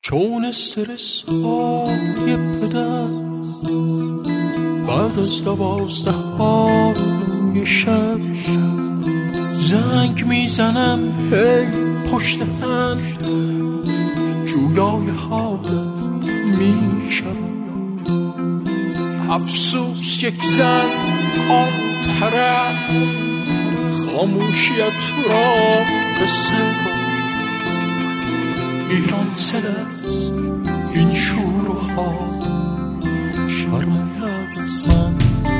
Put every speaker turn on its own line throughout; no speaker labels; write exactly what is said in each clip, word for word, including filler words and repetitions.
چون استرس های پدر بعد از دوازده های شب زنگ میزنم هی پشت هم جویای حالت میشم. افسوس یک زن آن طرف خاموشیت را قصه کن. ایران سلس این شور و حال شرمنده از من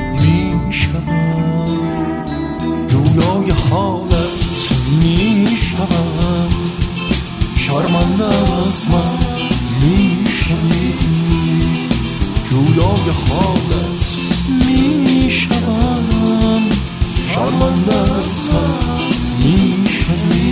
میشم. جویای حالت میشم، شرمنده از من میشوی. جویای حالت میشم، شرمنده از من میشوی.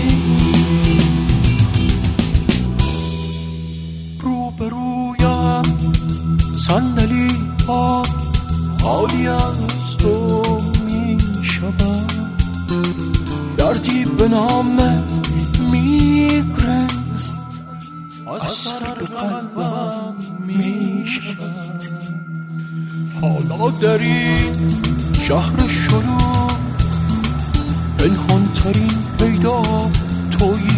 روبرویم صندلی ها حالی از تو میشود. دردی به نام میگرن از سر قلبم میشود. حالا در این شهر شلوغ پنهان ترین پیدا تویی.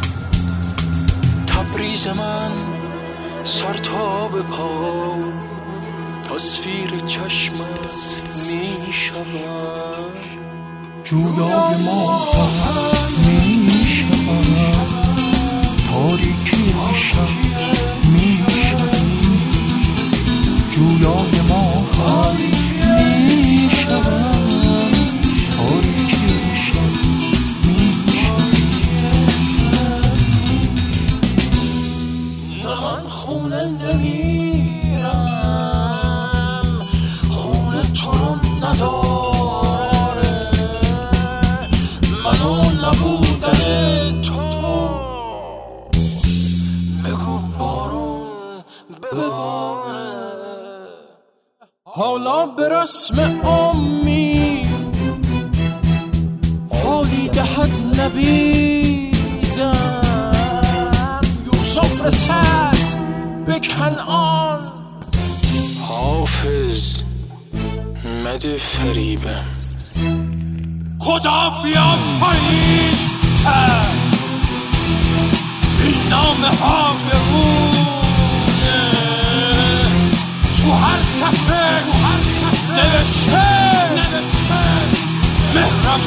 تبریز من سر تا به پا تصویر چشمت میشود. جویای ما میشود، تاریکی شب میشود. جویای ما میشود، تاریکی شب میشود. نه من خونه نمیرم، خونه تو رو نداره. منو نبودن تو بگو بارون بباره. حالا به رسم امید فالی دهد نویدم. یوسف رسد به کنعان، حافظ مده فریبم. خدا بیا پایین تر، این نامه ها بمونه. تو هر صفحه نوشته مهرم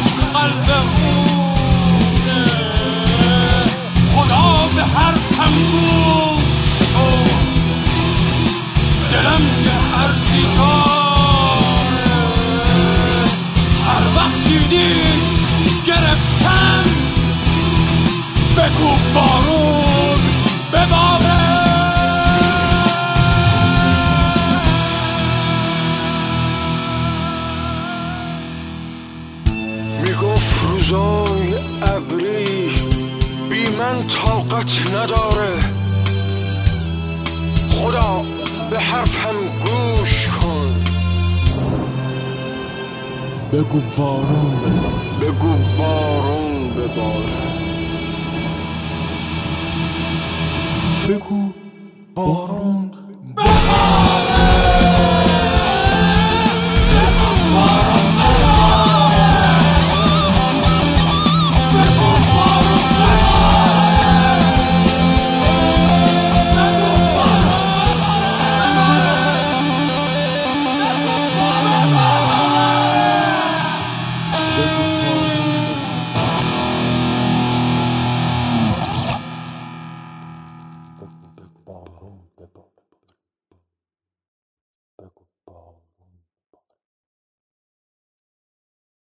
قلبمونه. خدا به حرفم گوش کن، دلم یه عرضی داره. هر وقت دیدی گرفتم بگو بارون بباره. میگفت روزای ابری بی من طاقت نداره. خدا به حرفم گوش کن، بگو بارون بباره. بگو بارون بباره. بگو بارون